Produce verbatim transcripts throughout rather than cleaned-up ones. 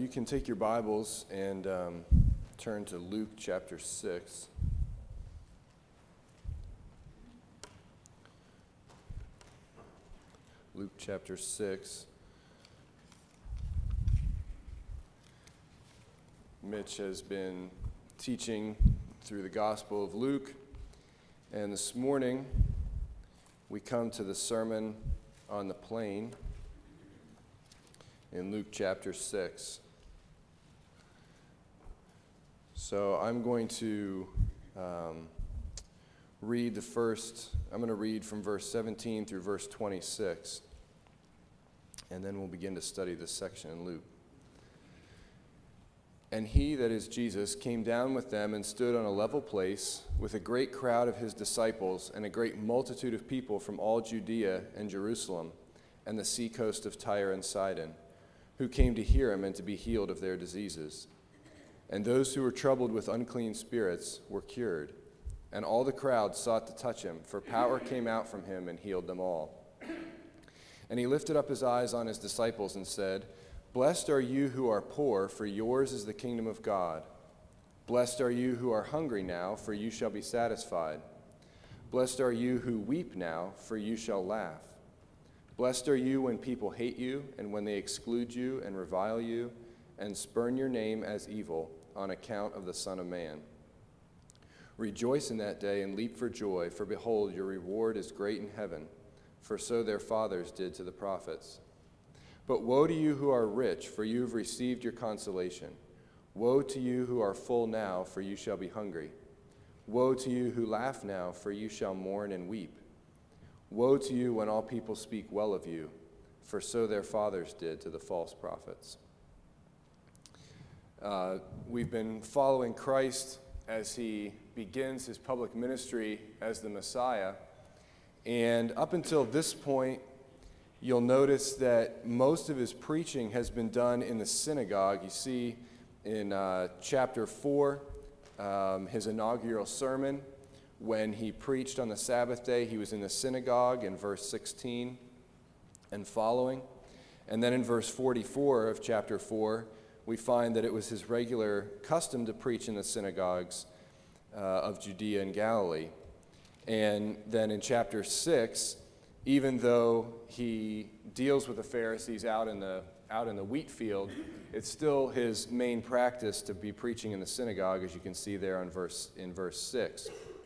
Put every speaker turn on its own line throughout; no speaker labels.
can take your Bibles and um, turn to Luke chapter six. Luke chapter six. Mitch has been teaching through the Gospel of Luke, and this morning we come to the Sermon on the Plain in Luke chapter six. So I'm going to um, read the first, I'm going to read from verse seventeen through verse twenty-six, and then we'll begin to study this section in Luke. And he, that is Jesus, came down with them and stood on a level place with a great crowd of his disciples and a great multitude of people from all Judea and Jerusalem and the seacoast of Tyre and Sidon, who came to hear him and to be healed of their diseases. And those who were troubled with unclean spirits were cured. And all the crowd sought to touch him, for power came out from him and healed them all. And he lifted up his eyes on his disciples and said, Blessed are you who are poor, for yours is the kingdom of God. Blessed are you who are hungry now, for you shall be satisfied. Blessed are you who weep now, for you shall laugh. Blessed are you when people hate you, and when they exclude you and revile you, and spurn your name as evil on account of the Son of Man. Rejoice in that day and leap for joy, for behold, your reward is great in heaven, for so their fathers did to the prophets. But woe to you who are rich, for you have received your consolation. Woe to you who are full now, for you shall be hungry. Woe to you who laugh now, for you shall mourn and weep. Woe to you when all people speak well of you, for so their fathers did to the false prophets. Uh, we've been following Christ as he begins his public ministry as the Messiah, and up until this point, you'll notice that most of his preaching has been done in the synagogue. You see in uh, chapter four, um, his inaugural sermon, when he preached on the Sabbath day, he was in the synagogue in verse sixteen and following. And then in verse forty-four of chapter four, we find that it was his regular custom to preach in the synagogues uh, of Judea and Galilee. And then in chapter six, even though he deals with the Pharisees out in the out in the wheat field, it's still his main practice to be preaching in the synagogue, as you can see there on verse in verse six.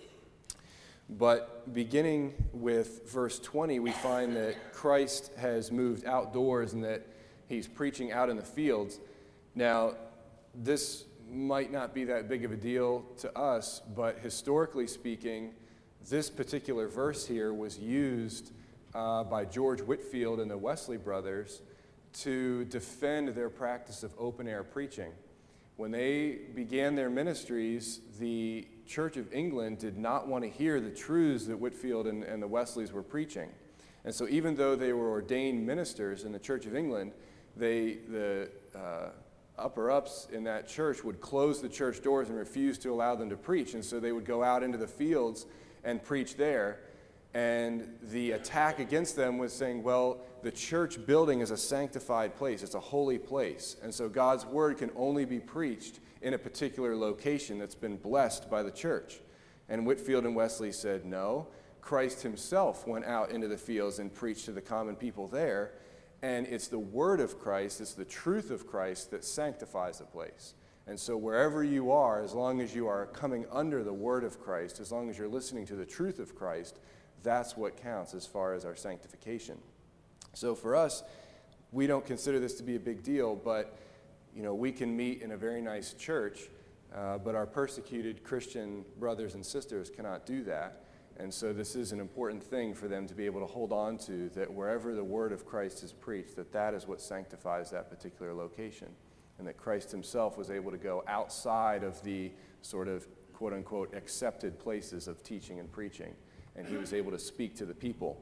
But beginning with verse twenty, we find that Christ has moved outdoors and that he's preaching out in the fields. Now, this might not be that big of a deal to us, but historically speaking, this particular verse here was used uh, by George Whitefield and the Wesley brothers to defend their practice of open-air preaching. When they began their ministries, the Church of England did not want to hear the truths that Whitefield and, and the Wesleys were preaching. And so even though they were ordained ministers in the Church of England, they the uh, upper-ups in that church would close the church doors and refuse to allow them to preach. And so they would go out into the fields and preach there. And the attack against them was saying, well, the church building is a sanctified place. It's a holy place. And so God's word can only be preached in a particular location that's been blessed by the church. And Whitefield and Wesley said, no, Christ himself went out into the fields and preached to the common people there. And it's the word of Christ, it's the truth of Christ that sanctifies a place. And so wherever you are, as long as you are coming under the word of Christ, as long as you're listening to the truth of Christ, that's what counts as far as our sanctification. So for us, we don't consider this to be a big deal, but you know, we can meet in a very nice church, uh, but our persecuted Christian brothers and sisters cannot do that. And so this is an important thing for them to be able to hold on to, that wherever the word of Christ is preached, that that is what sanctifies that particular location. And that Christ himself was able to go outside of the sort of quote-unquote accepted places of teaching and preaching. And he was able to speak to the people.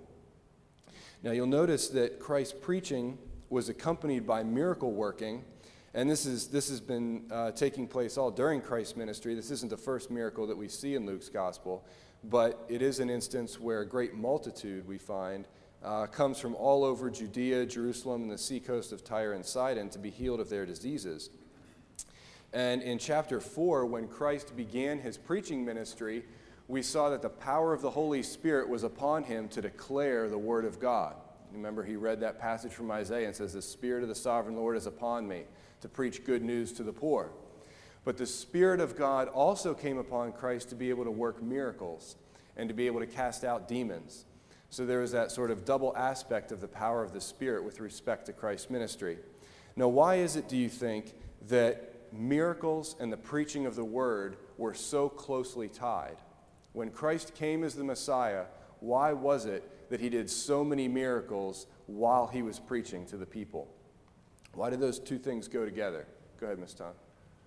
Now you'll notice that Christ's preaching was accompanied by miracle working, and this is this has been uh, taking place all during Christ's ministry. This isn't the first miracle that we see in Luke's gospel, but it is an instance where a great multitude, we find, uh, comes from all over Judea, Jerusalem, and the seacoast of Tyre and Sidon to be healed of their diseases. And in chapter four, when Christ began his preaching ministry, we saw that the power of the Holy Spirit was upon him to declare the word of God. Remember, he read that passage from Isaiah and says, "The Spirit of the Sovereign Lord is upon me to preach good news to the poor." But the Spirit of God also came upon Christ to be able to work miracles and to be able to cast out demons. So there is that sort of double aspect of the power of the Spirit with respect to Christ's ministry. Now, why is it, do you think, that miracles and the preaching of the word were so closely tied? When Christ came as the Messiah, why was it that he did so many miracles while he was preaching to the people? Why did those two things go together? Go ahead, Miz Tom.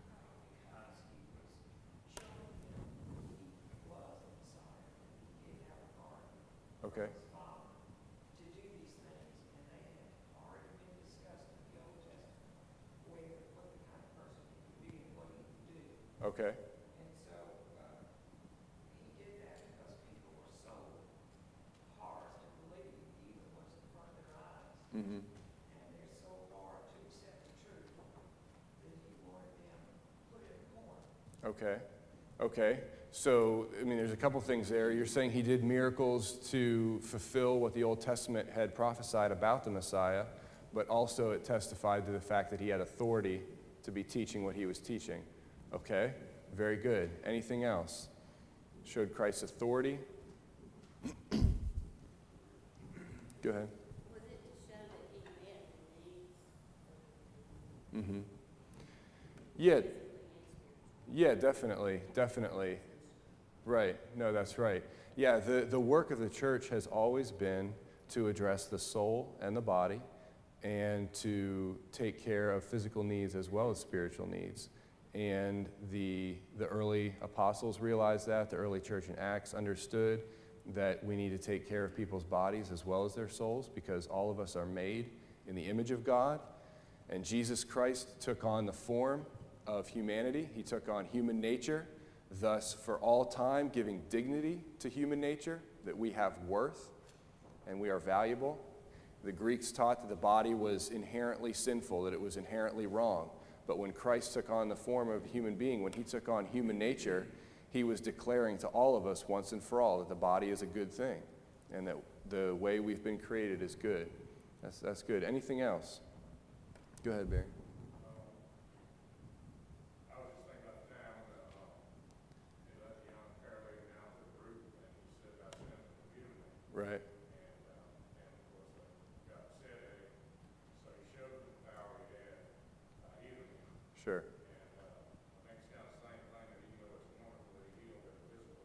Okay. Okay.
And so uh, he did that because people were so hard to believe even what's in front of their eyes.
Mm-hmm.
And they're so hard to accept the truth that he wanted them put in a corner.
Okay. Okay. So, I mean, there's a couple things there. You're saying he did miracles to fulfill what the Old Testament had prophesied about the Messiah, but also it testified to the fact that he had authority to be teaching what he was teaching. Okay, very good. Anything else? Showed Christ's authority. Go ahead.
Was it to show that he met the needs?
Mm-hmm. Yeah. Yeah, definitely, definitely. Right. No, that's right. Yeah, the, the work of the church has always been to address the soul and the body and to take care of physical needs as well as spiritual needs. And the, the early apostles realized that. The early church in Acts understood that we need to take care of people's bodies as well as their souls because all of us are made in the image of God. And Jesus Christ took on the form of humanity. He took on human nature, thus for all time giving dignity to human nature, that we have worth and we are valuable. The Greeks taught that the body was inherently sinful, that it was inherently wrong. But when Christ took on the form of a human being, when he took on human nature, he was declaring to all of us once and for all that the body is a good thing and that the way we've been created is good. That's, that's good. Anything else? Go ahead, Barry. Right.
And, um, and of course, uh, God said it, so he showed them the power he had by healing him.
Sure.
And uh, I think it's kind of the same thing that even though it's wonderful that he healed their physical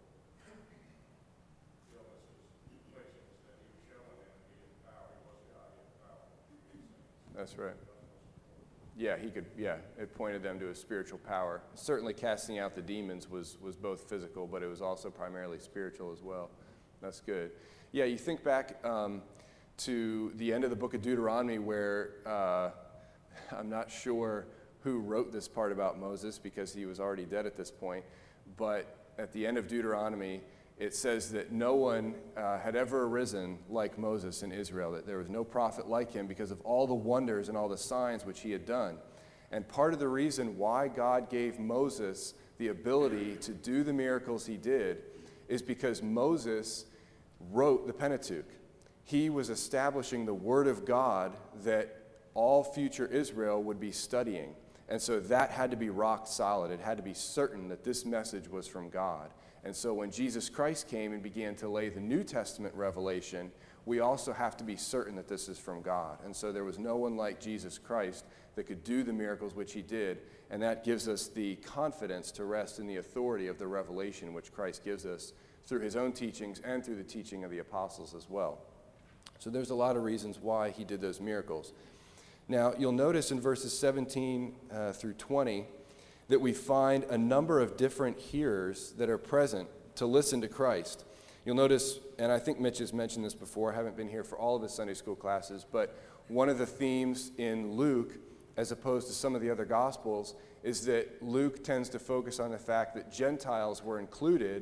illnesses, afflictions, that he was showing them he had the power. He was God, he had the power to do these things.
That's right. Yeah, he could, yeah, it pointed them to a spiritual power. Certainly casting out the demons was, was both physical, but it was also primarily spiritual as well. That's good. Yeah, you think back um, to the end of the book of Deuteronomy where uh, I'm not sure who wrote this part about Moses because he was already dead at this point, but at the end of Deuteronomy, it says that no one uh, had ever arisen like Moses in Israel, that there was no prophet like him because of all the wonders and all the signs which he had done. And part of the reason why God gave Moses the ability to do the miracles he did is because Moses wrote the Pentateuch. He was establishing the Word of God that all future Israel would be studying. And so that had to be rock solid. It had to be certain that this message was from God. And so when Jesus Christ came and began to lay the New Testament revelation, we also have to be certain that this is from God. And so there was no one like Jesus Christ that could do the miracles which he did. And that gives us the confidence to rest in the authority of the revelation which Christ gives us through his own teachings and through the teaching of the apostles as well. So there's a lot of reasons why he did those miracles. Now, you'll notice in verses seventeen uh, through twenty that we find a number of different hearers that are present to listen to Christ. You'll notice, and I think Mitch has mentioned this before, I haven't been here for all of his Sunday school classes, but one of the themes in Luke, as opposed to some of the other Gospels, is that Luke tends to focus on the fact that Gentiles were included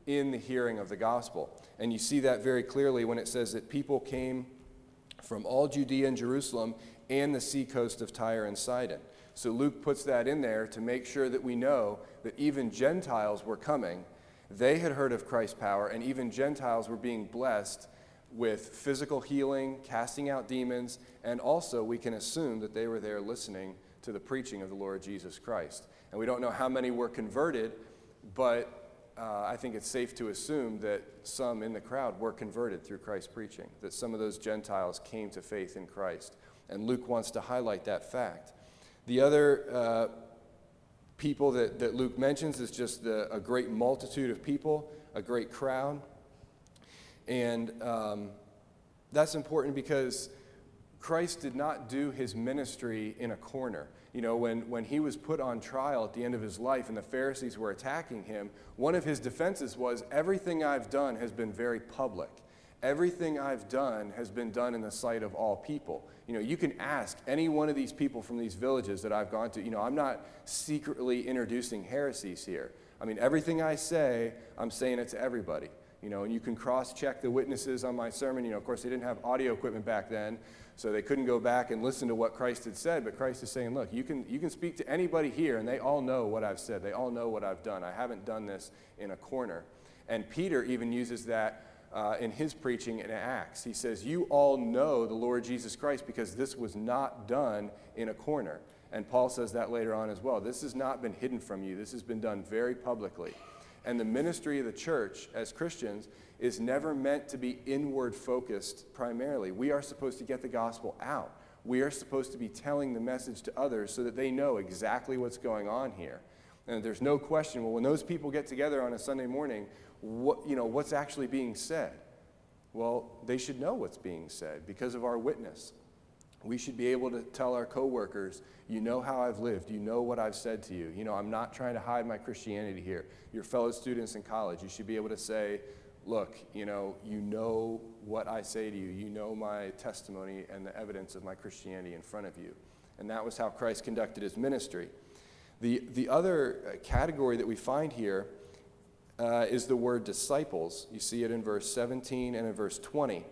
in the hearing of the gospel. And you see that very clearly when it says that people came from all Judea and Jerusalem and the seacoast of Tyre and Sidon. So Luke puts that in there to make sure that we know that even Gentiles were coming. They had heard of Christ's power, and even Gentiles were being blessed with physical healing, casting out demons, and also we can assume that they were there listening to the preaching of the Lord Jesus Christ. And we don't know how many were converted, but uh, I think it's safe to assume that some in the crowd were converted through Christ's preaching, that some of those Gentiles came to faith in Christ. And Luke wants to highlight that fact. The other uh, people that, that Luke mentions is just the, a great multitude of people, a great crowd. And um, that's important because Christ did not do his ministry in a corner. You know, when, when he was put on trial at the end of his life and the Pharisees were attacking him, one of his defenses was, everything I've done has been very public. Everything I've done has been done in the sight of all people. You know, you can ask any one of these people from these villages that I've gone to. You know, I'm not secretly introducing heresies here. I mean, everything I say, I'm saying it to everybody. You know, and you can cross-check the witnesses on my sermon. You know, of course, they didn't have audio equipment back then, so they couldn't go back and listen to what Christ had said. But Christ is saying, look, you can you can speak to anybody here, and they all know what I've said. They all know what I've done. I haven't done this in a corner. And Peter even uses that uh, in his preaching in Acts. He says, you all know the Lord Jesus Christ because this was not done in a corner. And Paul says that later on as well. This has not been hidden from you. This has been done very publicly. And the ministry of the church as Christians is never meant to be inward focused primarily. We are supposed to get the gospel out. We are supposed to be telling the message to others so that they know exactly what's going on here. And there's no question, well, when those people get together on a Sunday morning, what, you know, what's actually being said? Well, they should know what's being said because of our witness. We should be able to tell our coworkers, you know how I've lived, you know what I've said to you. You know, I'm not trying to hide my Christianity here. Your fellow students in college, you should be able to say, look, you know, you know what I say to you. You know my testimony and the evidence of my Christianity in front of you. And that was how Christ conducted his ministry. The, the other category that we find here uh, is the word disciples. You see it in verse seventeen and in verse twenty.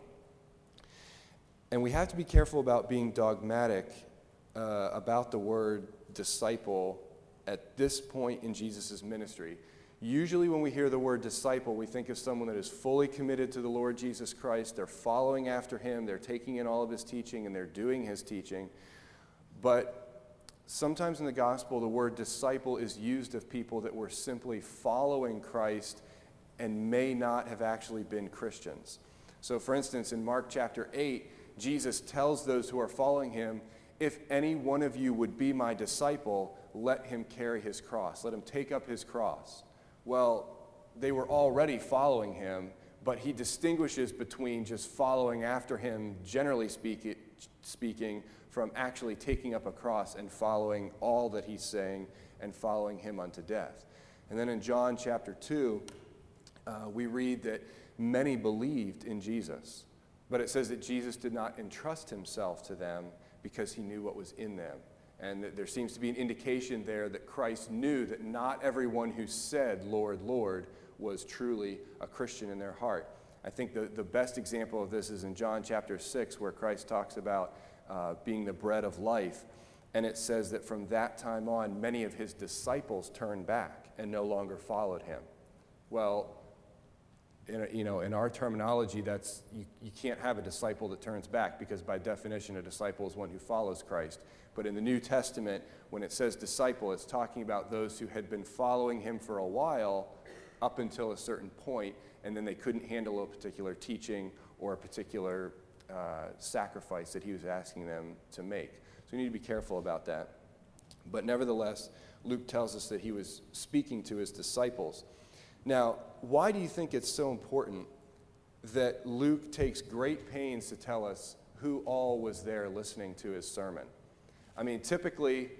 And we have to be careful about being dogmatic uh, about the word disciple at this point in Jesus' ministry. Usually when we hear the word disciple, we think of someone that is fully committed to the Lord Jesus Christ. They're following after him. They're taking in all of his teaching, and they're doing his teaching. But sometimes in the gospel, the word disciple is used of people that were simply following Christ and may not have actually been Christians. So for instance, in Mark chapter eight, Jesus tells those who are following him, if any one of you would be my disciple, let him carry his cross. Let him take up his cross. Well, they were already following him, but he distinguishes between just following after him, generally speak, speaking, from actually taking up a cross and following all that he's saying and following him unto death. And then in John chapter two, uh, we read that many believed in Jesus. But it says that Jesus did not entrust himself to them because he knew what was in them. And that there seems to be an indication there that Christ knew that not everyone who said, Lord, Lord, was truly a Christian in their heart. I think the, the best example of this is in John chapter six, where Christ talks about uh, being the bread of life. And it says that from that time on, many of his disciples turned back and no longer followed him. Well, In, a, you know, in our terminology, that's you, you can't have a disciple that turns back because by definition a disciple is one who follows Christ. But in the New Testament, when it says disciple, it's talking about those who had been following him for a while up until a certain point, and then they couldn't handle a particular teaching or a particular uh, sacrifice that he was asking them to make. So we need to be careful about that. But nevertheless, Luke tells us that he was speaking to his disciples. Now, why do you think it's so important that Luke takes great pains to tell us who all was there listening to his sermon? I mean, typically,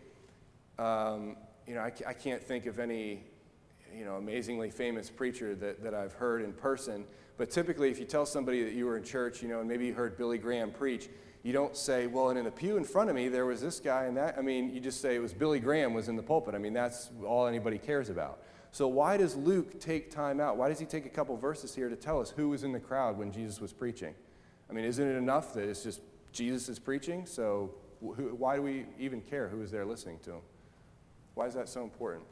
um, you know, I, I can't think of any, you know, amazingly famous preacher that, that I've heard in person, but typically if you tell somebody that you were in church, you know, and maybe you heard Billy Graham preach, you don't say, well, and in the pew in front of me, there was this guy and that. I mean, you just say it was Billy Graham was in the pulpit. I mean, that's all anybody cares about. So why does Luke take time out? Why does he take a couple verses here to tell us who was in the crowd when Jesus was preaching? I mean, isn't it enough that it's just Jesus is preaching? So who, why do we even care who is there listening to him? Why is that so important?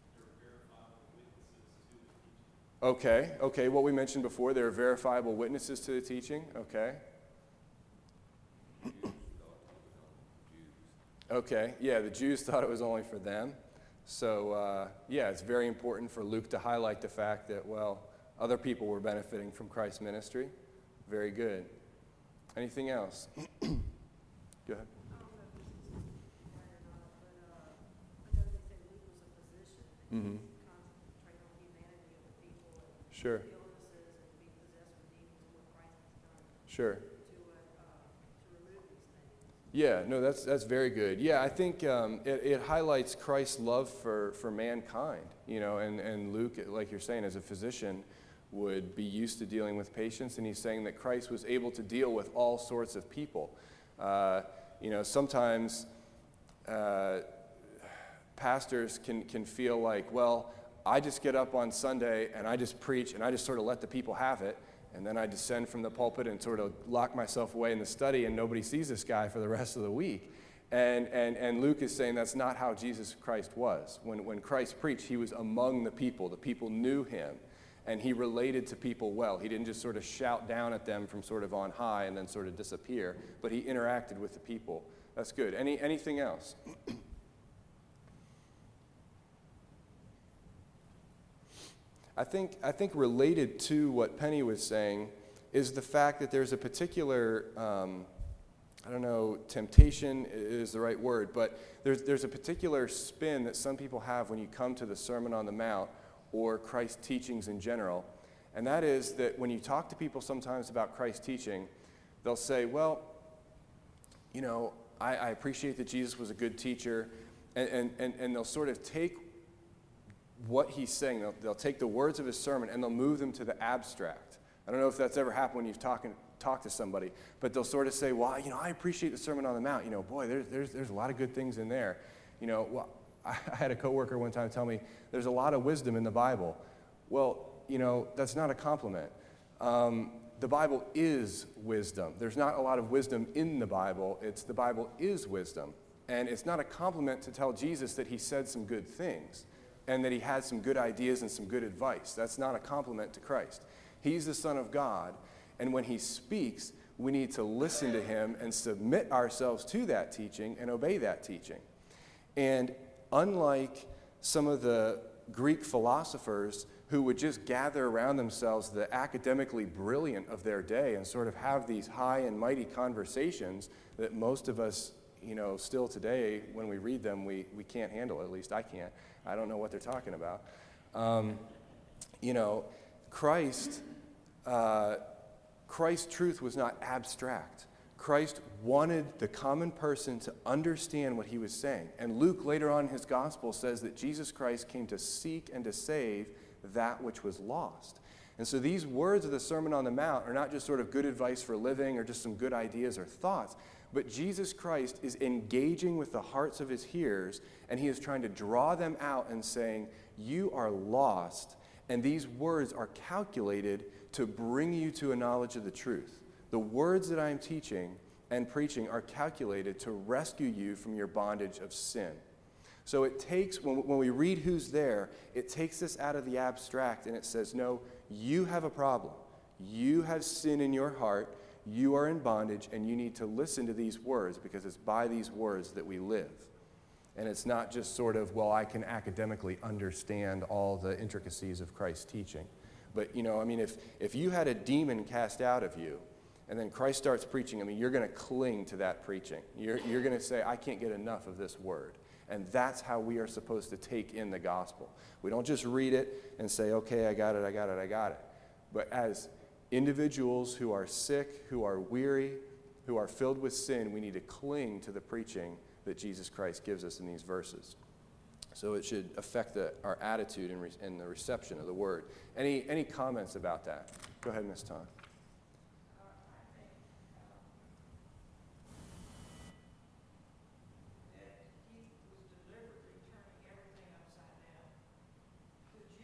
Okay, okay, what we mentioned before, there are verifiable witnesses to the teaching. Okay. Okay, yeah, the Jews thought it was only for them. So, uh, yeah, it's very important for Luke to highlight the fact that, well, other people were benefiting from Christ's ministry. Very good. Anything else? Go ahead.
I don't know if this is right or not, but uh, I know they said Luke was a physician and
Mm-hmm.
he concentrate on humanity of the people and
Sure.
illnesses and being possessed with demons and what Christ has done
Sure.
to uh, uh, to remove these things.
Yeah, no, that's that's very good. Yeah, I think um, it, it highlights Christ's love for, for mankind, you know, and, and Luke, like you're saying, as a physician, would be used to dealing with patients, and he's saying that Christ was able to deal with all sorts of people. Uh, you know, sometimes uh, pastors can, can feel like, well, I just get up on Sunday and I just preach and I just sort of let the people have it, and then I descend from the pulpit and sort of lock myself away in the study and nobody sees this guy for the rest of the week. And, and, and Luke is saying that's not how Jesus Christ was. When, when Christ preached, he was among the people. The people knew him. And he related to people well. He didn't just sort of shout down at them from sort of on high and then sort of disappear, but he interacted with the people. That's good. Any anything else? I think I think related to what Penny was saying is the fact that there's a particular, um, I don't know, temptation is the right word, but there's there's a particular spin that some people have when you come to the Sermon on the Mount or Christ's teachings in general. And that is that when you talk to people sometimes about Christ's teaching, they'll say, well, you know, I, I appreciate that Jesus was a good teacher, and, and, and, and they'll sort of take what he's saying, they'll, they'll take the words of his sermon and they'll move them to the abstract. I don't know if that's ever happened when you've talked talk to somebody, but they'll sort of say, well, you know, I appreciate the Sermon on the Mount. You know, boy, there's, there's, there's a lot of good things in there. You know, well, I had a coworker one time tell me, there's a lot of wisdom in the Bible. Well, you know, that's not a compliment. Um, the Bible is wisdom. There's not a lot of wisdom in the Bible. It's the Bible is wisdom. And it's not a compliment to tell Jesus that he said some good things and that he had some good ideas and some good advice. That's not a compliment to Christ. He's the Son of God, and when he speaks, we need to listen to him and submit ourselves to that teaching and obey that teaching. And unlike some of the Greek philosophers who would just gather around themselves the academically brilliant of their day and sort of have these high and mighty conversations that most of us, you know, still today, when we read them, we, we can't handle. At least I can't. I don't know what they're talking about. Um, you know, Christ, uh, Christ's truth was not abstract. Christ wanted the common person to understand what he was saying. And Luke, later on in his gospel, says that Jesus Christ came to seek and to save that which was lost. And so these words of the Sermon on the Mount are not just sort of good advice for living or just some good ideas or thoughts, but Jesus Christ is engaging with the hearts of his hearers, and he is trying to draw them out and saying, you are lost, and these words are calculated to bring you to a knowledge of the truth. The words that I am teaching and preaching are calculated to rescue you from your bondage of sin. So it takes, when, when we read who's there, it takes us out of the abstract and it says, no, you have a problem. You have sin in your heart. You are in bondage, and you need to listen to these words because it's by these words that we live. And it's not just sort of, well, I can academically understand all the intricacies of Christ's teaching. But, you know, I mean, if, if you had a demon cast out of you, and then Christ starts preaching, I mean, you're going to cling to that preaching. You're, you're going to say, I can't get enough of this word. And that's how we are supposed to take in the gospel. We don't just read it and say, okay, I got it, I got it, I got it. But as individuals who are sick, who are weary, who are filled with sin, we need to cling to the preaching that Jesus Christ gives us in these verses. So it should affect the, our attitude and, re, and the reception of the word. Any, any comments about that? Go ahead, Miz Tom.
That he was deliberately turning everything upside down. Could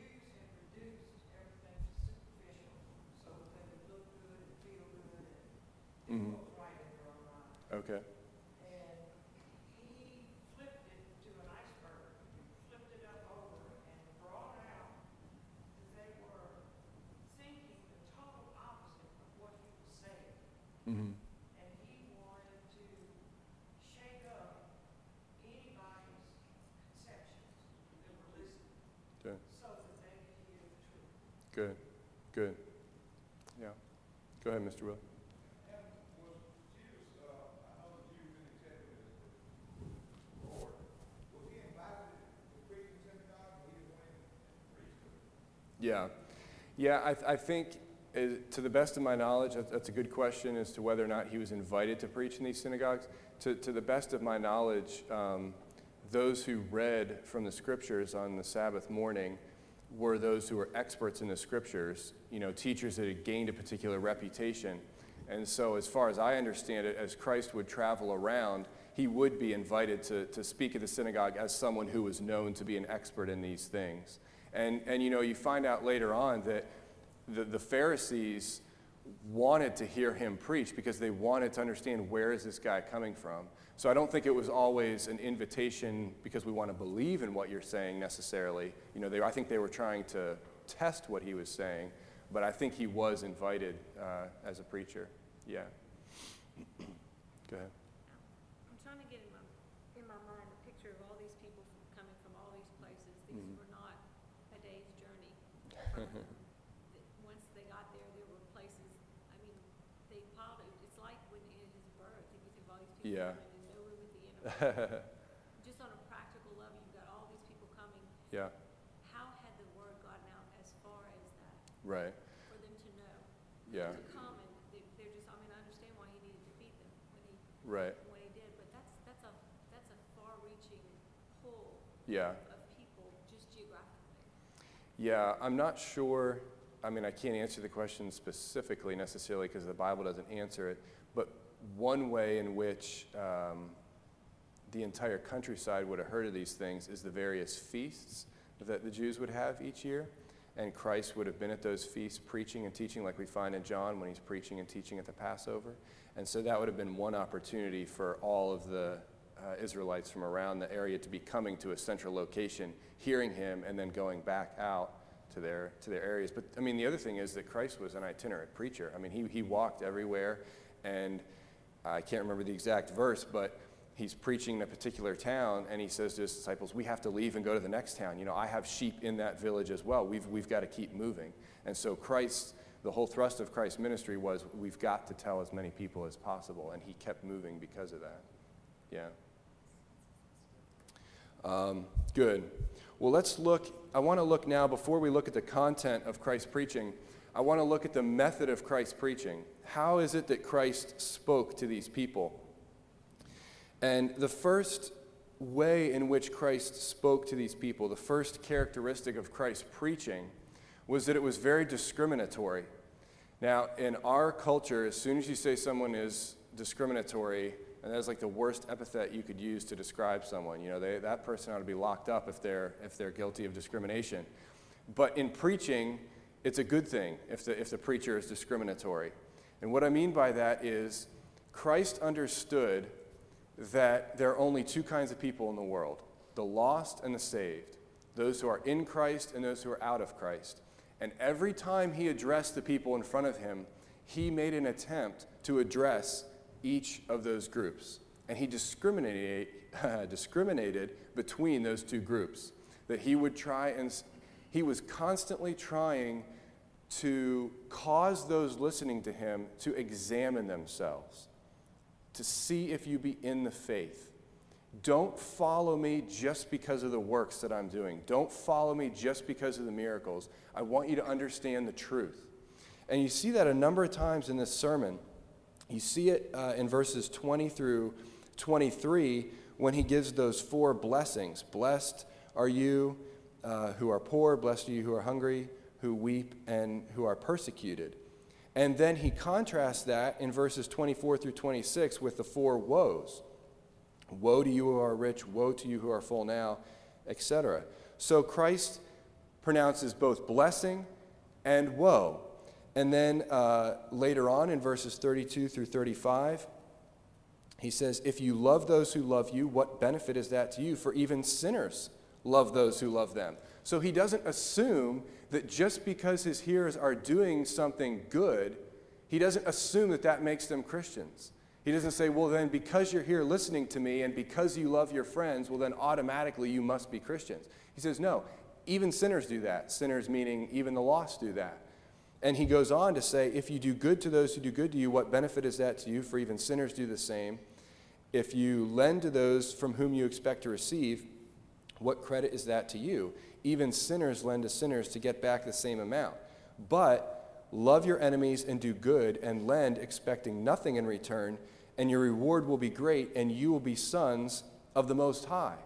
Okay.
And he flipped it to an iceberg, flipped it up over and brought out that they were thinking the total opposite of what he was saying.
Mm-hmm.
And he wanted to shake up anybody's conceptions that were listening
Good.
so that they could hear the truth.
Good. Good. Yeah. Go ahead, Mister Will.
And was Jesus, uh, I know that you've been accepted as the Lord. Was he invited to preach in synagogue, or he just went and preached to them?
Yeah. Yeah, I, th- I think, uh, to the best of my knowledge, that, that's a good question as to whether or not he was invited to preach in these synagogues. To, to the best of my knowledge, um, those who read from the scriptures on the Sabbath morning were those who were experts in the scriptures, you know, teachers that had gained a particular reputation. And so as far as I understand it, as Christ would travel around, he would be invited to, to speak at the synagogue as someone who was known to be an expert in these things. And, and you know, you find out later on that the, the Pharisees wanted to hear him preach because they wanted to understand, where is this guy coming from? So I don't think it was always an invitation because we want to believe in what you're saying necessarily. You know, they, I think they were trying to test what he was saying, but I think he was invited uh, as a preacher. Yeah. Go ahead.
I'm trying to get in my, in my mind a picture of all these people from, coming from all these places. These
Mhm.
were not a day's journey. Th- Once they got there, there were places, I mean, they piled it. It's like when in his birth, if you think of all these people
Yeah.
coming, there's no room at the end of it. Just on a practical level, you've got all these people coming.
Yeah,
How had the word gotten out as far as that
right.
for them to know?
Yeah,
To come and they, they're just, I mean, I understand why he needed to feed them when he
right.
when he did, but that's that's a that's a far-reaching pull
Yeah.
of people just geographically.
Yeah, I'm not sure. I mean, I can't answer the question specifically necessarily because the Bible doesn't answer it. But one way in which um, the entire countryside would have heard of these things is the various feasts that the Jews would have each year. And Christ would have been at those feasts preaching and teaching, like we find in John when he's preaching and teaching at the Passover. And so that would have been one opportunity for all of the uh, Israelites from around the area to be coming to a central location, hearing him, and then going back out to their to their areas. But I mean, the other thing is that Christ was an itinerant preacher. I mean, he he walked everywhere, and I can't remember the exact verse, but he's preaching in a particular town, and he says to his disciples, we have to leave and go to the next town. You know, I have sheep in that village as well. We've, we've got to keep moving. And so Christ, the whole thrust of Christ's ministry was, we've got to tell as many people as possible, and he kept moving because of that. Yeah. Um, good. Well, let's look, I want to look now, before we look at the content of Christ's preaching, I want to look at the method of Christ's preaching. How is it that Christ spoke to these people? And the first way in which Christ spoke to these people, the first characteristic of Christ's preaching, was that it was very discriminatory. Now, in our culture, as soon as you say someone is discriminatory, and that's like the worst epithet you could use to describe someone, you know, they, that person ought to be locked up if they're if they're guilty of discrimination. But in preaching, it's a good thing if the if the preacher is discriminatory. And what I mean by that is Christ understood that there are only two kinds of people in the world, the lost and the saved, those who are in Christ and those who are out of Christ. And every time he addressed the people in front of him, he made an attempt to address each of those groups. And he discriminated, uh, discriminated between those two groups. That he would try and, he was constantly trying to cause those listening to him to examine themselves, to see if you be in the faith. Don't follow me just because of the works that I'm doing. Don't follow me just because of the miracles. I want you to understand the truth. And you see that a number of times in this sermon. You see it uh, in verses twenty through twenty-three when he gives those four blessings. Blessed are you uh, who are poor, blessed are you who are hungry, who weep, and who are persecuted. And then he contrasts that in verses twenty-four through twenty-six with the four woes. Woe to you who are rich, woe to you who are full now, et cetera. So Christ pronounces both blessing and woe. And then uh, later on in verses thirty-two through thirty-five, He says, if you love those who love you, what benefit is that to you? For even sinners love those who love them. So he doesn't assume that just because his hearers are doing something good, he doesn't assume that that makes them Christians. He doesn't say, well, then because you're here listening to me and because you love your friends, well, then automatically you must be Christians. He says, no, even sinners do that. Sinners meaning even the lost do that. And he goes on to say, if you do good to those who do good to you, what benefit is that to you? For even sinners do the same. If you lend to those from whom you expect to receive, what credit is that to you? Even sinners lend to sinners to get back the same amount. But love your enemies and do good and lend expecting nothing in return, and your reward will be great, and you will be sons of the Most High.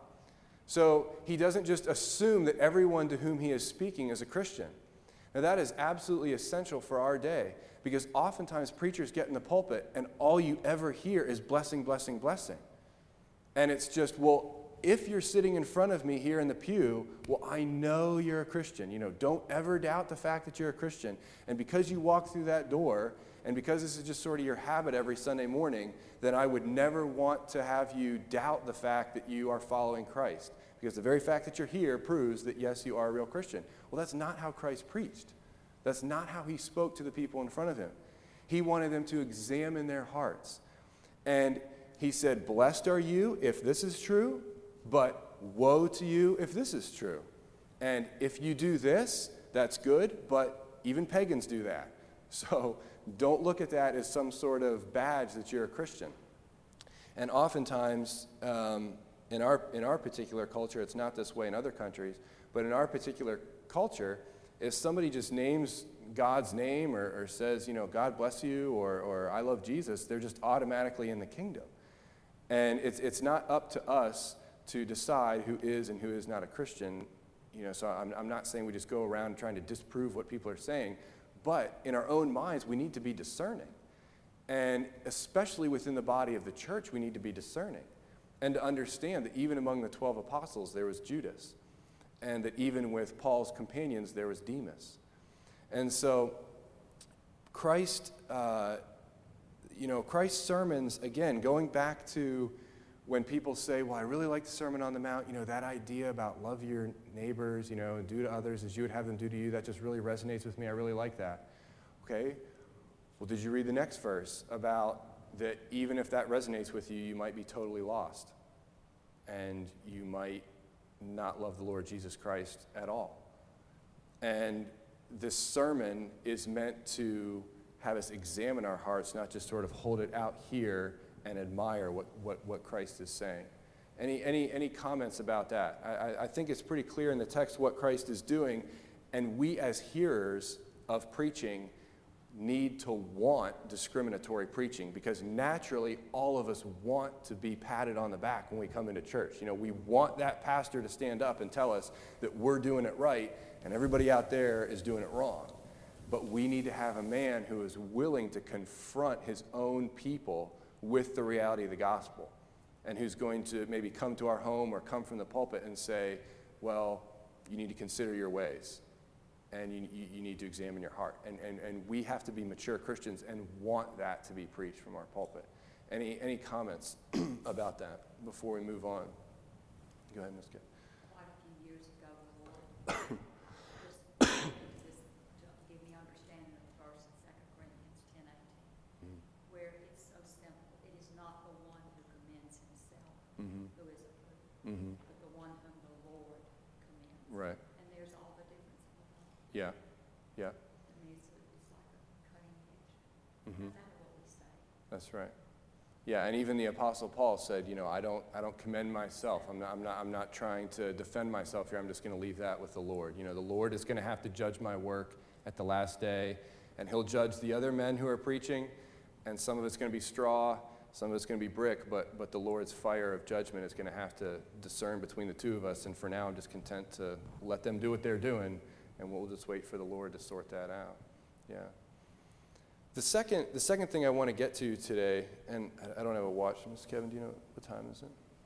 So he doesn't just assume that everyone to whom he is speaking is a Christian. Now that is absolutely essential for our day, because oftentimes preachers get in the pulpit and all you ever hear is blessing, blessing, blessing. And it's just, well, if you're sitting in front of me here in the pew, well, I know you're a Christian. You know, don't ever doubt the fact that you're a Christian. And because you walk through that door, and because this is just sort of your habit every Sunday morning, then I would never want to have you doubt the fact that you are following Christ. Because the very fact that you're here proves that, yes, you are a real Christian. Well, that's not how Christ preached. That's not how he spoke to the people in front of him. He wanted them to examine their hearts. And he said, blessed are you if this is true, but woe to you if this is true. And if you do this, that's good, but even pagans do that. So don't look at that as some sort of badge that you're a Christian. And oftentimes, um, in our in our particular culture, it's not this way in other countries, but in our particular culture, if somebody just names God's name or, or says, you know, God bless you, or, or I love Jesus, they're just automatically in the kingdom. And it's it's not up to us to decide who is and who is not a Christian. You know, so I'm, I'm not saying we just go around trying to disprove what people are saying, but in our own minds, we need to be discerning. And especially within the body of the church, we need to be discerning. And to understand that even among the twelve apostles, there was Judas. And that even with Paul's companions, there was Demas. And so Christ, uh, you know, Christ's sermons, again, going back to when people say, well, I really like the Sermon on the Mount, you know, that idea about love your neighbors, you know, and do to others as you would have them do to you, that just really resonates with me. I really like that. Okay, well, did you read the next verse about that even if that resonates with you, you might be totally lost and you might not love the Lord Jesus Christ at all? And this sermon is meant to have us examine our hearts, not just sort of hold it out here and admire what, what, what Christ is saying. Any, any, any comments about that? I, I think it's pretty clear in the text what Christ is doing, and we as hearers of preaching need to want discriminatory preaching, because naturally all of us want to be patted on the back when we come into church. You know, we want that pastor to stand up and tell us that we're doing it right and everybody out there is doing it wrong. But we need to have a man who is willing to confront his own people with the reality of the gospel, and who's going to maybe come to our home or come from the pulpit and say, well, you need to consider your ways, and you, you, you need to examine your heart. And, and, and we have to be mature Christians and want that to be preached from our pulpit. Any, any comments about that before we move on? Go ahead, Miz Kay.
Quite a few years ago, the Lord just, just gave me understanding of the verse in Second Corinthians ten eighteen, mm-hmm. where it's so simple. It is not the one who commends himself mm-hmm. who is approved, mm-hmm. but the one whom the Lord commends.
Right.
And there's all the difference in the Bible.
Yeah. Yeah.
I mean, it's, it's like a cutting edge.
Mm-hmm.
No matter what we say.
That's right. Yeah, and even the Apostle Paul said, you know, I don't, I don't commend myself. I'm not, I'm not, I'm not trying to defend myself here. I'm just going to leave that with the Lord. You know, the Lord is going to have to judge my work at the last day, and He'll judge the other men who are preaching, and some of it's going to be straw, some of it's going to be brick, but but the Lord's fire of judgment is going to have to discern between the two of us. And for now, I'm just content to let them do what they're doing, and we'll just wait for the Lord to sort that out. Yeah. The second, the second thing I want to get to today, and I don't have a watch. Mister Kevin, do you know what time is it?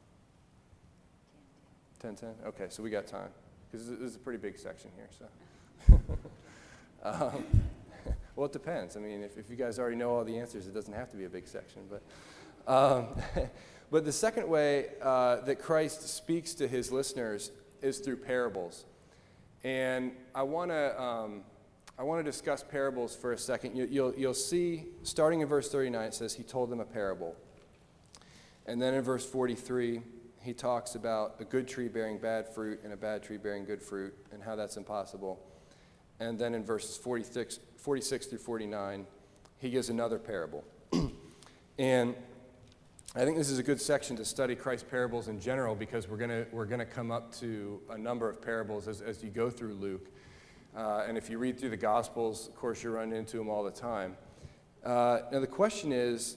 ten ten. Okay, so we got time, because this is a pretty big section here. So, um, well, it depends. I mean, if, if you guys already know all the answers, it doesn't have to be a big section. But Um, but the second way uh, that Christ speaks to his listeners is through parables. And I want to um, I want to discuss parables for a second. You, you'll, you'll see, starting in verse thirty-nine, it says, he told them a parable. And then in verse forty-three, he talks about a good tree bearing bad fruit and a bad tree bearing good fruit and how that's impossible. And then in verses forty-six, forty-six through forty-nine, he gives another parable. And I think this is a good section to study Christ's parables in general, because we're going we're gonna come up to a number of parables as, as you go through Luke. Uh, and if you read through the Gospels, of course, you run into them all the time. Uh, now the question is,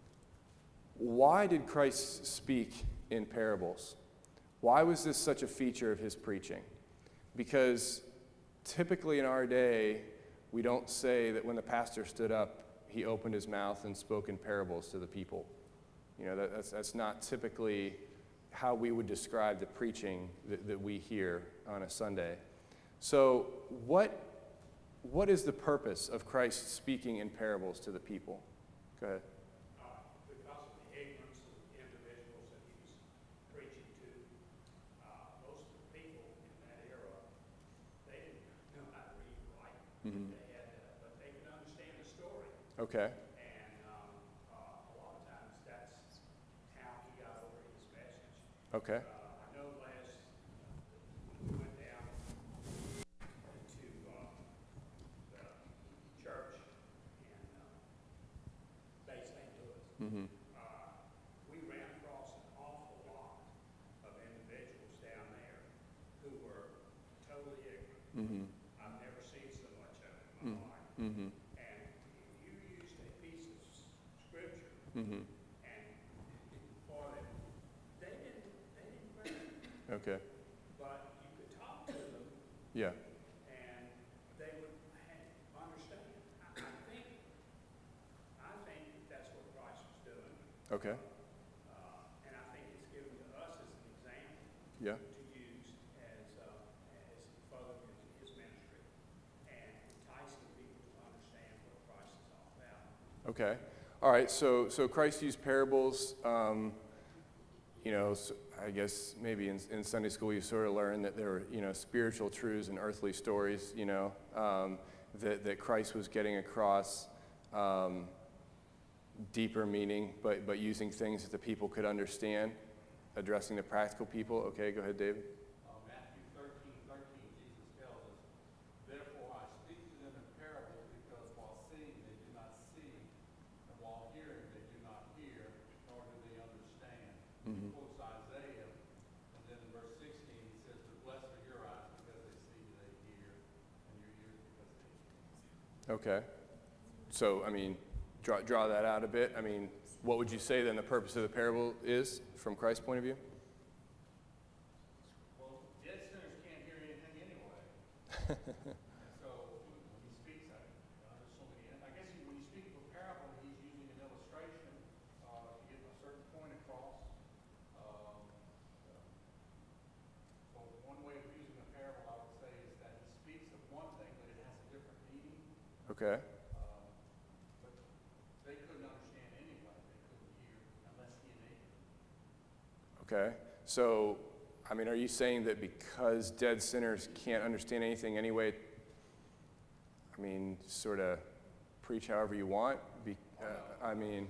why did Christ speak in parables? Why was this such a feature of his preaching? Because typically in our day, we don't say that when the pastor stood up, he opened his mouth and spoke in parables to the people. You know, that, that's, that's not typically how we would describe the preaching that, that we hear on a Sunday. So what, what is the purpose of Christ speaking in parables to the people? Go ahead.
Uh, because of the ignorance of the individuals that he was preaching to, uh, most of the people in that era, they didn't know how to read or write.
Mm-hmm.
They had, uh, but they could understand the story.
Okay.
And um, uh, a lot of times that's how he got over his message.
Okay.
Uh, I know last, uh, we went down to uh, the church in uh, Bay Saint Louis.
Mm-hmm.
Uh, we ran across an awful lot of individuals down there who were totally ignorant.
Mm-hmm.
I've never seen so much of it in my
Mm.
life.
Mm-hmm.
And if you used a piece of s- scripture
Mm-hmm.
and for them, they didn't, they didn't grasp it.
Okay.
But you could talk to them
Yeah.
and they would ha- understand. I, I think, I think that's what Christ was doing.
Okay.
Uh, and I think it's given to us as an example
Yeah.
to use as, uh, as further in his ministry and enticing people to understand what Christ is all about.
Okay. All right. So, so Christ used parables. Um, you know, so I guess maybe in, in Sunday school you sort of learn that there were, you know, spiritual truths and earthly stories. You know, um, that that Christ was getting across um, deeper meaning, but but using things that the people could understand, addressing the practical people. Okay. Go ahead, David.
Uh, Matthew thirteen, thirteen, Jesus tells us, therefore I speak to them in parables, because while seeing they do not see, and while hearing they do not hear, nor do they understand.
Mhm.
He quotes Isaiah, and then in verse sixteen he says, but blessed are your eyes because they see, they hear, and your ears because they hear.
Okay. So, I mean, draw, draw that out a bit. I mean, what would you say then the purpose of the parable is from Christ's point of view?
Well, dead sinners can't hear anything anyway. And so when he speaks, I, uh, there's so many, I guess he, when you speak of a parable, he's using an illustration uh, to get a certain point across. Um, so one way of using a parable, I would say, is that he speaks of one thing, but it has a different meaning.
Okay.
Um, but they couldn't understand anyway. They couldn't hear unless he enabled them.
Okay. So, I mean, are you saying that because dead sinners can't understand anything anyway, I mean, sort of preach however you want? Be, uh, I mean,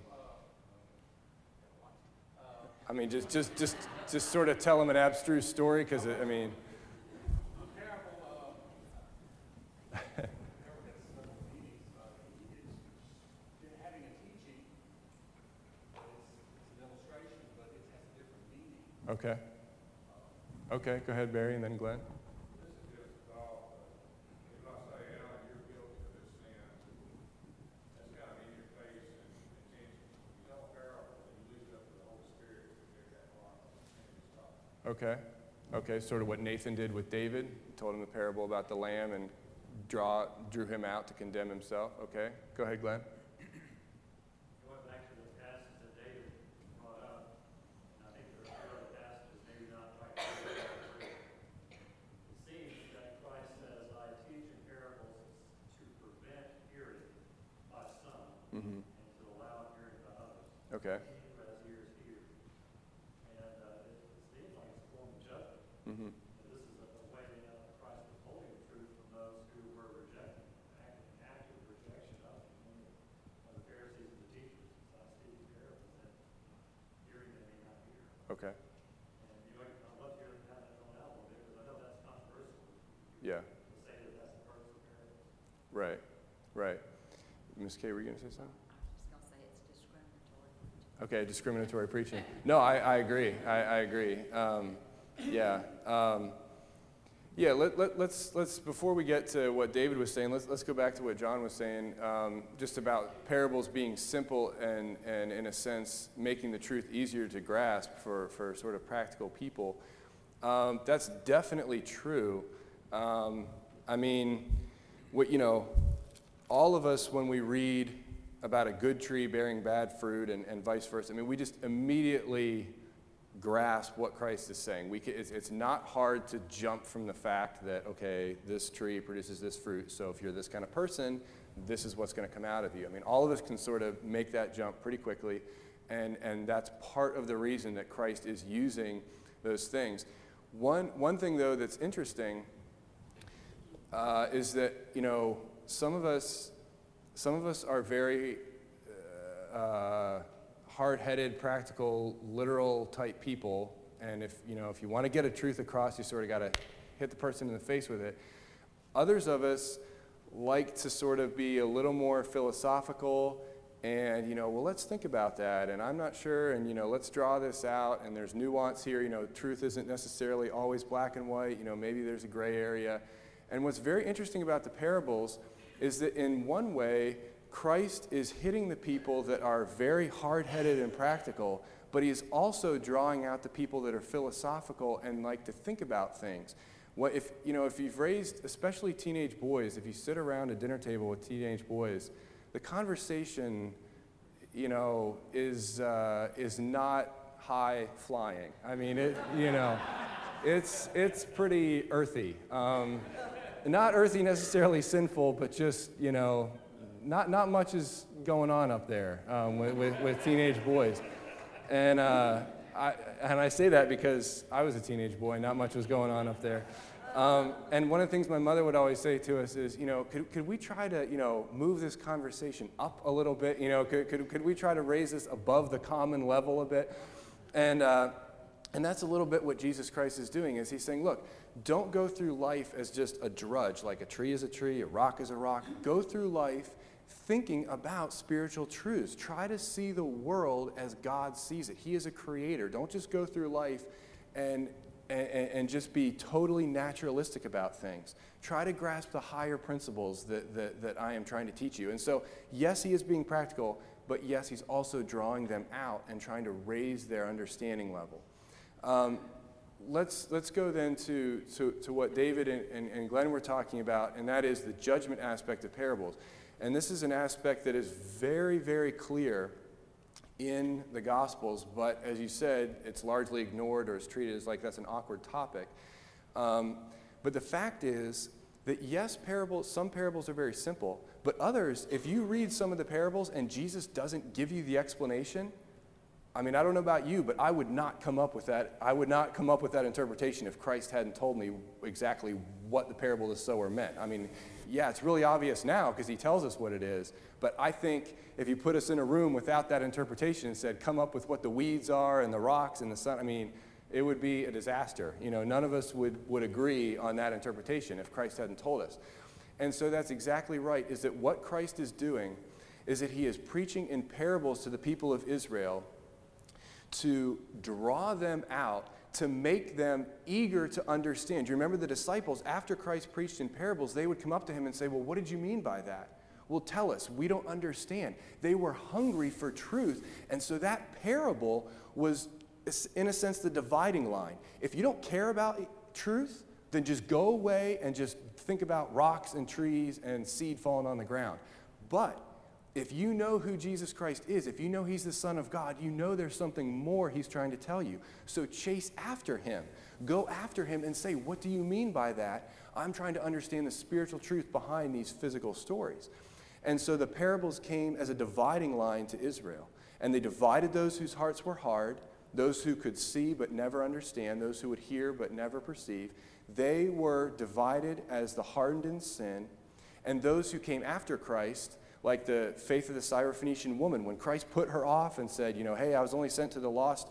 I mean, just, just, just, just sort of tell them an abstruse story, because I mean,
A parable, uh, a parable has several meanings. Uh, it's having a teaching, but it's, it's an illustration, but it has a different meaning.
okay. Okay, go ahead, Barry, and then Glenn.
This is just thought, if I say, Alan, you're guilty of this sin, that's kind of in your face and intention. You tell a parable and you leave it up to the Holy Spirit to pick that heart and stop.
Okay. Okay, sort of what Nathan did with David. Told him the parable about the lamb and draw, drew him out to condemn himself. Okay, go ahead, Glenn.
Going back to the passage that David brought up, and I think there are other passages, maybe not quite clear. It seems that Christ says, I teach in parables to prevent hearing by some
Mm-hmm.
and to allow hearing by others.
Okay.
But
Okay.
And you might, I'd love to hear how that going out a little bit, because I know that's controversial.
Yeah.
To say that that's the purpose of parables.
Right. Right. Miz Kay, were you going to say something?
I was just gonna say it's discriminatory.
Okay, discriminatory preaching. No, I, I agree. I, I agree. Um, yeah. Um, yeah, let, let, let's, let's, before we get to what David was saying, let's, let's go back to what John was saying, um, just about parables being simple and, and, in a sense, making the truth easier to grasp for, for sort of practical people. Um, that's definitely true. Um, I mean, what, you know, all of us, when we read about a good tree bearing bad fruit and, and vice versa, I mean, we just immediately grasp what Christ is saying. We can, it's, it's not hard to jump from the fact that, okay, this tree produces this fruit, so if you're this kind of person, this is what's going to come out of you. I mean, all of us can sort of make that jump pretty quickly, and, and that's part of the reason that Christ is using those things. One, one thing, though, that's interesting uh, is that, you know, some of us, some of us are very uh, uh, hard-headed, practical, literal type people, and if you know if you want to get a truth across, you sort of got to hit the person in the face with it. Others of us like to sort of be a little more philosophical, and you know, well, let's think about that, and I'm not sure, and you know, let's draw this out, and there's nuance here. You know, truth isn't necessarily always black and white. You know, maybe there's a gray area. And what's very interesting about the parables is that in one way, Christ is hitting the people that are very hard-headed and practical, but he is also drawing out the people that are philosophical and like to think about things. What if, you know, if you've raised, especially teenage boys, if you sit around a dinner table with teenage boys, the conversation, you know, is uh, is not high-flying. I mean, it, you know, it's it's pretty earthy. Um, not earthy necessarily sinful, but just, you know, Not not much is going on up there um, with, with, with teenage boys, and uh, I and I say that because I was a teenage boy. Not much was going on up there, um, and one of the things my mother would always say to us is, you know, could could we try to, you know, move this conversation up a little bit? You know, could could could we try to raise this above the common level a bit? And uh, and that's a little bit what Jesus Christ is doing. Is he's saying, look, don't go through life as just a drudge, like a tree is a tree, a rock is a rock. Go through life thinking about spiritual truths. Try to see the world as God sees it. He is a creator. Don't just go through life and, and, and just be totally naturalistic about things. Try to grasp the higher principles that, that, that I am trying to teach you. And so, yes, he is being practical, but yes, he's also drawing them out and trying to raise their understanding level. Um, let's, let's go then to, to, to what David and, and, and Glenn were talking about, and that is the judgment aspect of parables. And this is an aspect that is very, very clear in the Gospels, but as you said, it's largely ignored or is treated as like that's an awkward topic. Um, but the fact is that yes, parables, some parables are very simple, but others, if you read some of the parables and Jesus doesn't give you the explanation, I mean, I don't know about you, but I would not come up with that. I would not come up with that interpretation if Christ hadn't told me exactly what the parable of the sower meant. I mean, yeah, it's really obvious now because he tells us what it is. But I think if you put us in a room without that interpretation and said, come up with what the weeds are and the rocks and the sun, I mean, it would be a disaster. You know, none of us would, would agree on that interpretation if Christ hadn't told us. And so that's exactly right, is that what Christ is doing is that he is preaching in parables to the people of Israel to draw them out, to make them eager to understand. Do you remember the disciples, after Christ preached in parables, they would come up to him and say, well, what did you mean by that? Well, tell us. We don't understand. They were hungry for truth, and so that parable was, in a sense, the dividing line. If you don't care about truth, then just go away and just think about rocks and trees and seed falling on the ground. But if you know who Jesus Christ is, if you know he's the Son of God, you know there's something more he's trying to tell you. So chase after him. Go after him and say, what do you mean by that? I'm trying to understand the spiritual truth behind these physical stories. And so the parables came as a dividing line to Israel. And they divided those whose hearts were hard, those who could see but never understand, those who would hear but never perceive. They were divided as the hardened in sin. And those who came after Christ, like the faith of the Syrophoenician woman, when Christ put her off and said, you know, hey, I was only sent to the lost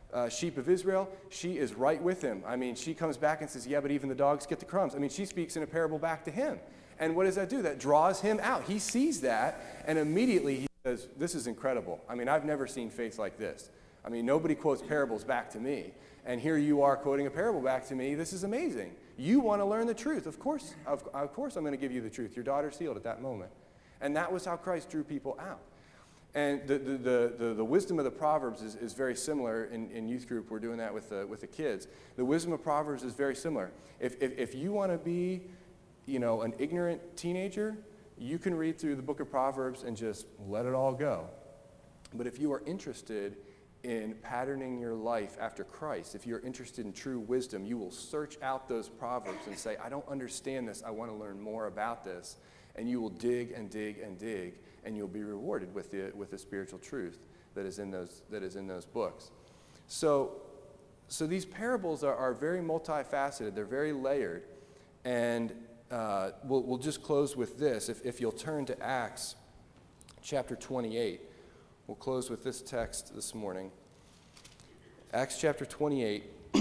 uh, sheep of Israel, she is right with him. I mean, she comes back and says, yeah, but even the dogs get the crumbs. I mean, she speaks in a parable back to him. And what does that do? That draws him out. He sees that, and immediately he says, this is incredible. I mean, I've never seen faith like this. I mean, nobody quotes parables back to me. And here you are quoting a parable back to me. This is amazing. You want to learn the truth. Of course, of, of course I'm going to give you the truth. Your daughter's healed at that moment. And that was how Christ drew people out. And the, the, the, the, the wisdom of the Proverbs is, is very similar. In, in youth group, we're doing that with the, with the kids. The wisdom of Proverbs is very similar. If, if, if you want to be, you know, an ignorant teenager, you can read through the book of Proverbs and just let it all go. But if you are interested in patterning your life after Christ, if you're interested in true wisdom, you will search out those Proverbs and say, I don't understand this. I want to learn more about this. And you will dig and dig and dig, and you'll be rewarded with the, with the spiritual truth that is in those, that is in those books. So, so these parables are, are very multifaceted. They're very layered. And uh, we'll, we'll just close with this. If, if you'll turn to Acts chapter twenty-eight, we'll close with this text this morning. Acts chapter twenty-eight,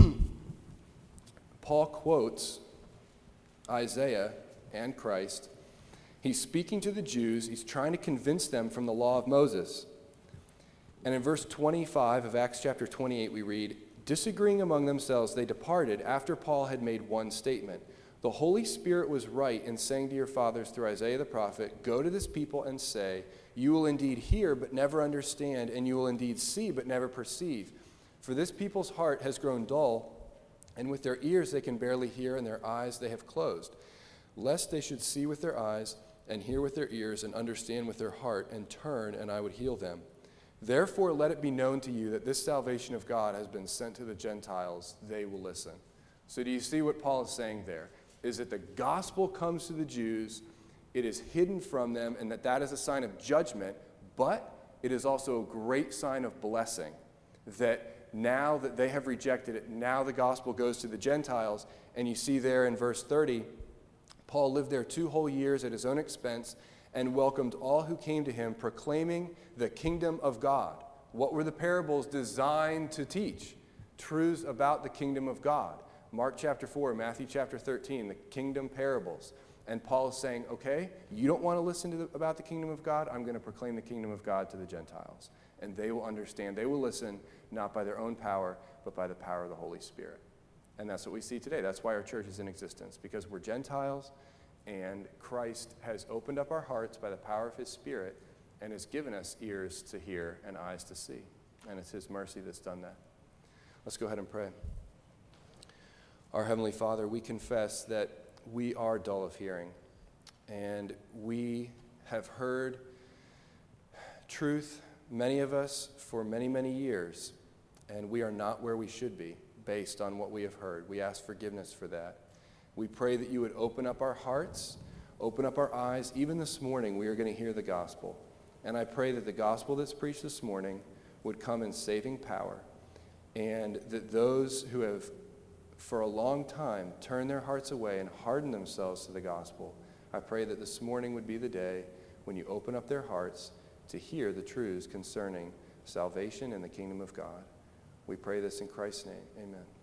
Paul quotes Isaiah and Christ. He's speaking to the Jews. He's trying to convince them from the law of Moses. And in verse twenty-five of Acts chapter twenty-eight, we read, disagreeing among themselves, they departed after Paul had made one statement. The Holy Spirit was right in saying to your fathers through Isaiah the prophet, go to this people and say, you will indeed hear but never understand, and you will indeed see but never perceive. For this people's heart has grown dull, and with their ears they can barely hear, and their eyes they have closed, lest they should see with their eyes, and hear with their ears, and understand with their heart, and turn, and I would heal them. Therefore let it be known to you that this salvation of God has been sent to the Gentiles. They will listen. So do you see what Paul is saying there? Is that the gospel comes to the Jews, it is hidden from them, and that that is a sign of judgment, but it is also a great sign of blessing, that now that they have rejected it, now the gospel goes to the Gentiles. And you see there in verse thirty, Paul lived there two whole years at his own expense and welcomed all who came to him, proclaiming the kingdom of God. What were the parables designed to teach? Truths about the kingdom of God. Mark chapter four, Matthew chapter thirteen, the kingdom parables. And Paul is saying, okay, you don't want to listen to the, about the kingdom of God? I'm going to proclaim the kingdom of God to the Gentiles. And they will understand. They will listen, not by their own power, but by the power of the Holy Spirit. And that's what we see today. That's why our church is in existence, because we're Gentiles, and Christ has opened up our hearts by the power of his Spirit and has given us ears to hear and eyes to see. And it's his mercy that's done that. Let's go ahead and pray. Our Heavenly Father, we confess that we are dull of hearing, and we have heard truth, many of us, for many, many years, and we are not where we should be based on what we have heard. We ask forgiveness for that. We pray that you would open up our hearts, open up our eyes. Even this morning, we are going to hear the gospel, and I pray that the gospel that's preached this morning would come in saving power, and that those who have for a long time turned their hearts away and hardened themselves to the gospel, I pray that this morning would be the day when you open up their hearts to hear the truths concerning salvation and the kingdom of God. We pray this in Christ's name. Amen.